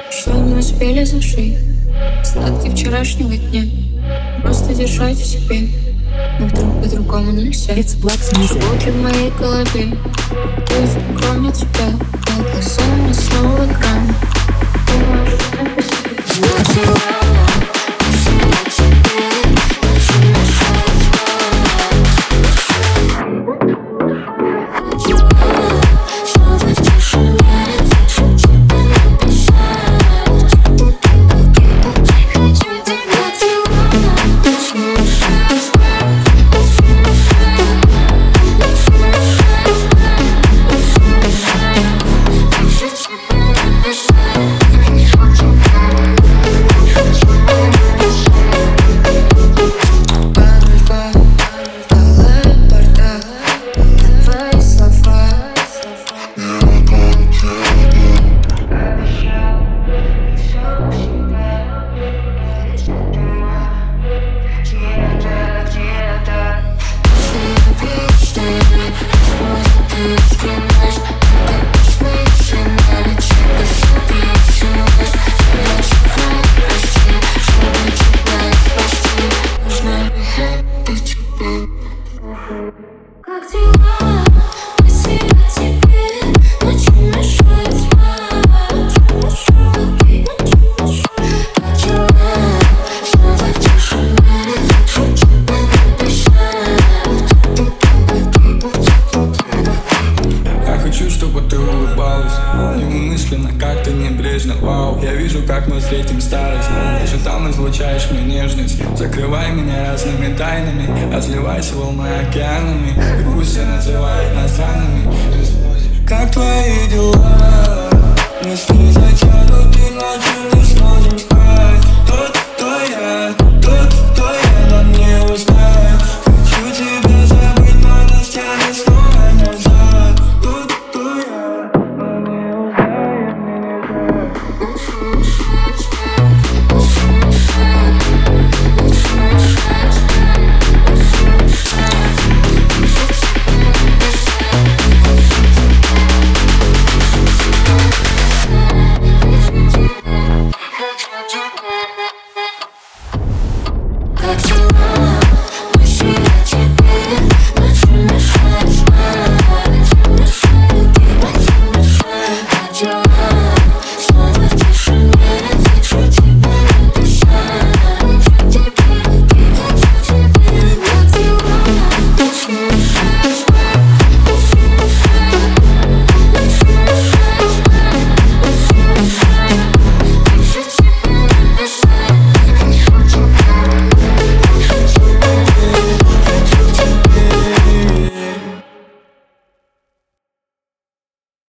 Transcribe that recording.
Что не успели зашить остатки вчерашнего дня. Просто держать в себе, но вдруг по-другому нельзя. It's Black's Music. Звуки в моей голове, люди, кроме тебя. Я глазами снова грань. Как дела? Мысли о тебе ночью мешают спать. Как дела? Снова тишина, лучше тебя написать. Я хочу, чтобы ты улыбалась неумышленно, как-то небрежно. Вау, я вижу, как мы встретим старость. Ты же там излучаешь мне нежность. Закрывай меня разными тайнами, разливайся волной океанами, и пусть все называют нас странными. Как твои дела? Мысли затянуты ночью, не сможешь.